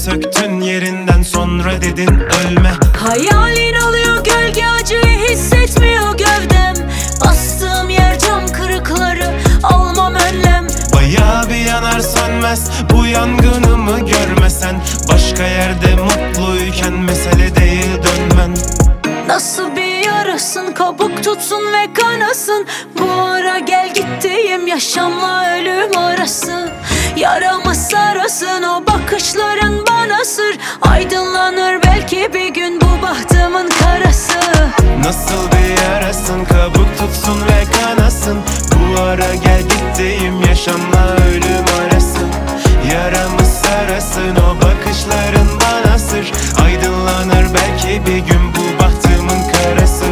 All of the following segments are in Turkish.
söktün yerinden, sonra dedin ölme. Hayalin oluyor gölge, acıyı hissetmiyor gövdem. Bastığım yer cam kırıkları, almam önlem. Bayağı bir yanar sönmez bu yangınımı görmesen. Başka yerde mutluyken mesele değil dönmen. Nasıl bir yarasın, kabuk tutsun ve kanasın. Bu ara gel gittiğim yaşamla ölüm arası. Yaramı sarasın o bakışların bana sır. Aydınlanır belki bir gün bu bahtımın karası. Nasıl bir yarasın, kabuk tutsun ve kanasın. Bu ara gel gittiğim yaşamla ölüm arası. Yaramı sarasın o bakışların bana sır. Aydınlanır belki bir gün bu bahtımın karası.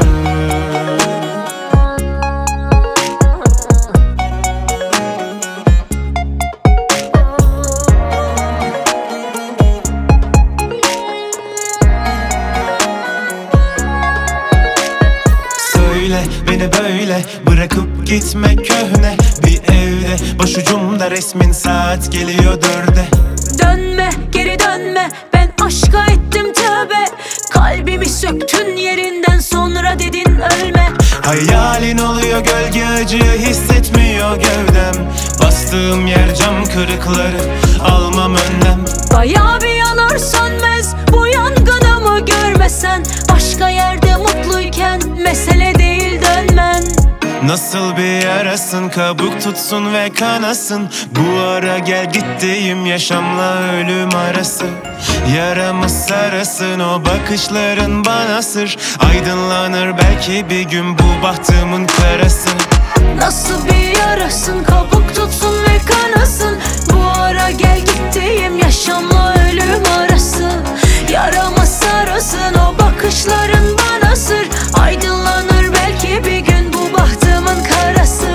Söyle beni böyle bırakıp gitme köhne bir evde. Başucumda resmin, saat geliyor 4'e. Dönme, geri dönme, ben aşka ettim tövbe. Kalbimi söktün yerinden, sonra dedin ölme. Hayalin oluyor gölge, acıyı hissetmiyor gövdem. Bastığım yer cam kırıkları, almam önlem. Bayağı bir yanar sönmez bu yangınımı görmesen. Başka yerde mutluyken mesele değil dönmen. Nasıl bir yarasın, kabuk tutsun ve kanasın. Bu ara gel gittiğim yaşamla ölüm arası. Yaramı sarasın o bakışların bana sır. Aydınlanır belki bir gün bu bahtımın karası. Nasıl bir yarasın, kabuk tutsun ve kanasın. Bu ara gel gittiğim yaşamla ölüm arası. Yaramı sarasın o bakışların bana sır. Aydınlanır belki bir gün bu bahtımın karası.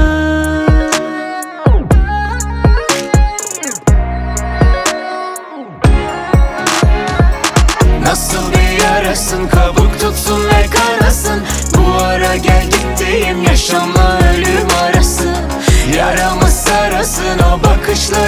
Nasıl bir yarasın, kabuk tutsun ve kanasın. Bu ara gel gittiğim yaşamla ölüm arası. Yaramı sarasın o bakışlar